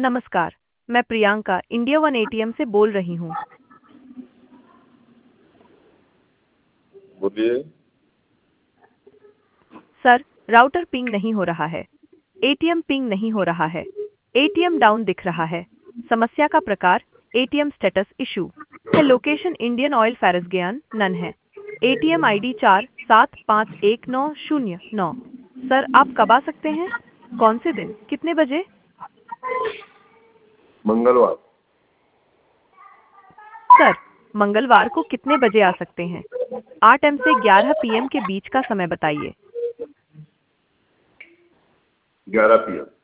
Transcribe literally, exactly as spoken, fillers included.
नमस्कार, मैं Priyanka India one ATM से बोल रही हूँ। बोलिए। सर, राउटर पिंग नहीं हो रहा है। एटीएम पिंग नहीं हो रहा है। एटीएम डाउन दिख रहा है। समस्या का प्रकार एटीएम स्टेटस इशू है। लोकेशन इंडियन ऑयल फैरस ज्ञान नन है। एटीएम आईडी चार सात पाँच एक नौ शून्य नौ। सर, आप कब आ सकते हैं? कौन से दिन, कितने बजे? मंगलवार। सर, मंगलवार को कितने बजे आ सकते हैं? आठ एम से ग्यारह पीएम के बीच का समय बताइए। ग्यारह पी एम।